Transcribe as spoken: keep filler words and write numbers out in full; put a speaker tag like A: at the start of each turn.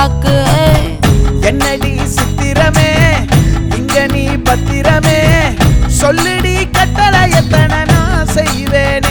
A: நாக்கு.
B: என்னடி சித்திரமே இங்க நீ பத்திரமே, சொல்லுடி கட்டளை எத்தனை நான் செய்வேன்.